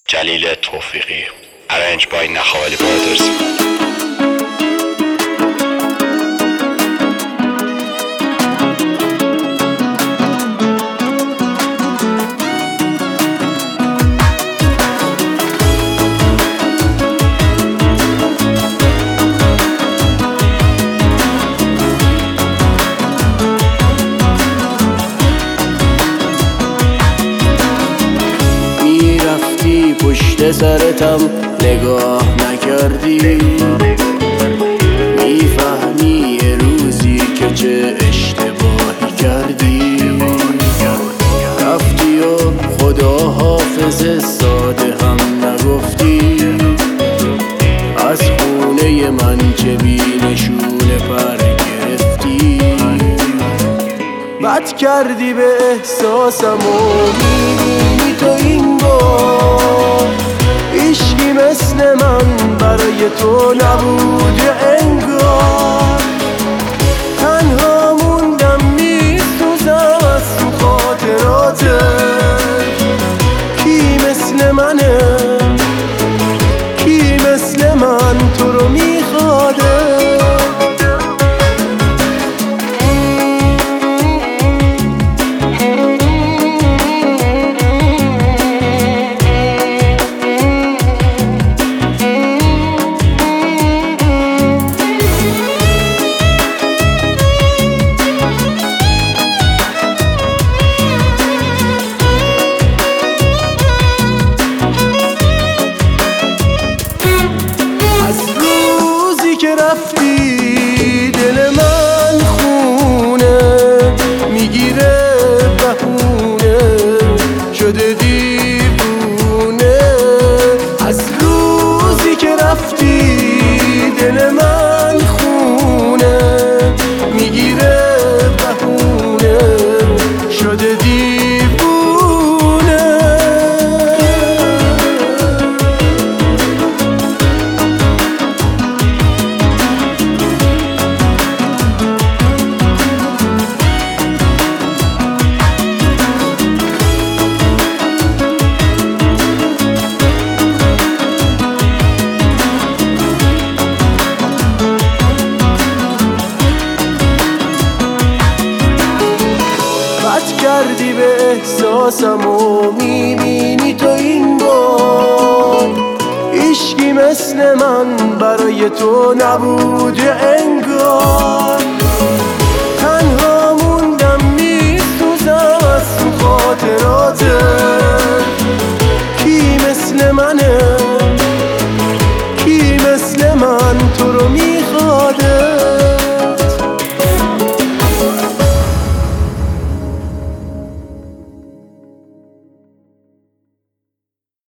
جلیل توفیقی. Arranged by Nakhawali Brothers. رفتی پشت سرتم نگاه نکردی، میفهمی یه روزی که چه اشتباهی کردی. رفتی و خدا حافظ ساده هم نگفتی، از خونه من چه بی نشونه پر گرفتی. بد کردی به احساسم و میبینی تو این بار عشقی مثل من برای تو نبود انگار. تنها موندم میسوزم از تو خاطراتت، کی مثل منه، کی مثل من تو رو میخواده. رفتی دل من خونه میگیره بهونه شده دیوونه. از روزی که رفتی دل من خونه میگیره بهونه شده دیوونه. کردی به احساسم و میبینی تو این بار عشقی مثل من برای تو نبود انگار. تنها موندم میسوزم از تو خاطراتت، کی مثل منه،